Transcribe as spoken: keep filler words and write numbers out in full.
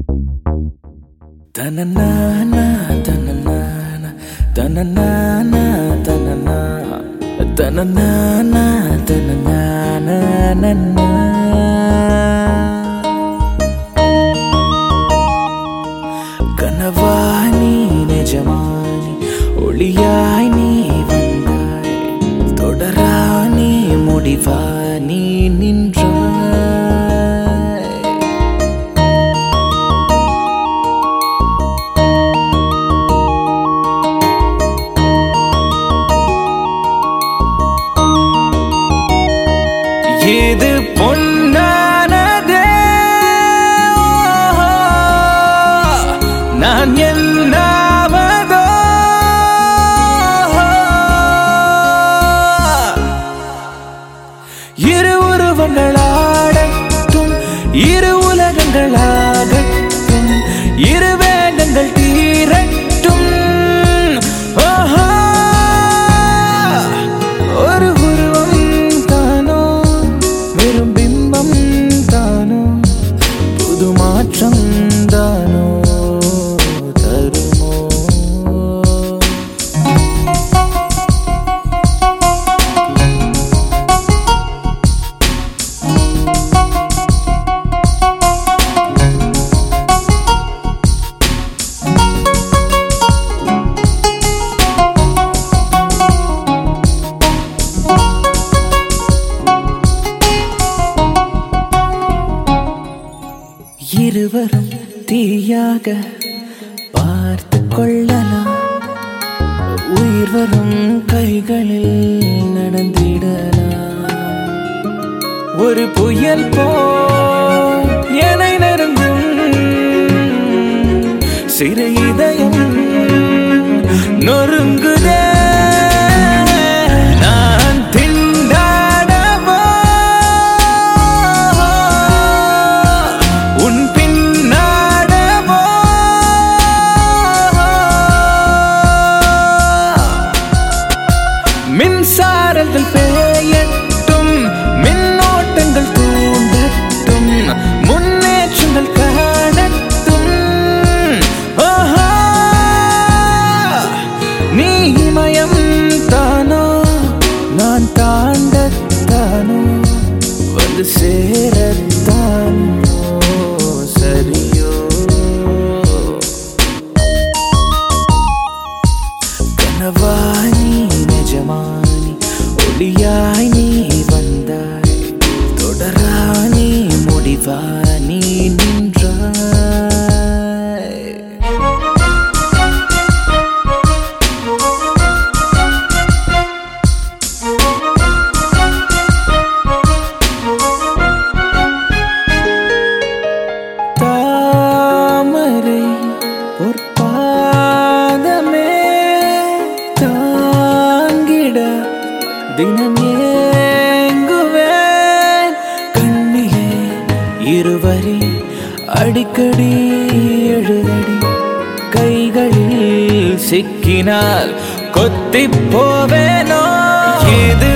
Ta-na-na-na, ta-na-na-na, ta-na-na-na, ta-na-na, ta-na-na-na, ta-na-na-na-na-na. கனவாய் நீ நிஜமானி ஒளியாய் நீ வந்தாய் தொடரா நீ முடிவா நீ நின்றாய் இது பொன்னானதே நான் என்னாவதோ இரு உருவங்களாடட்டும் இரு உலகங்களாகட்டும் இரு வேகங்கள் தீரட்டும் ஒரு உருவம் தானோ வெறும் பிம்பம் தானோ புது மாற்றம் தானோ தருமோ இருவரும் தீயாக பார்த்து கொள்ளலாம் உயிர் வரும் கைகளில் நடந்திடலாம் ஒரு புயல் போல் என்னை நெருங்கும் சிறு இதயம் நொறுங்குதே நான் திண்டாடவோ உன் பின்னாடவோ மின்சாரங்கள் பெய்யட்டும் மின்னோட்டங்கள் தூண்டட்டும் முன்னேற்றங்கள் காணட்டும் நீ இமயம் தானோ நான் தாண்டத்தானோ வந்து சேரத்தானோ சரியோ கனவாய் நீ நிஜமானி ஒளியாய் நீ வந்தாய் தொடரா நீ முடிவா நீ நின்றாய் தாமரை பொற்பாதமே தாங்கிட தினம் ஏங்குவேன் கண்ணிலே இருவரி அடிக்கடி எழுதடி கைகளில் சிக்கினால் கொத்திப் போவேனோ இது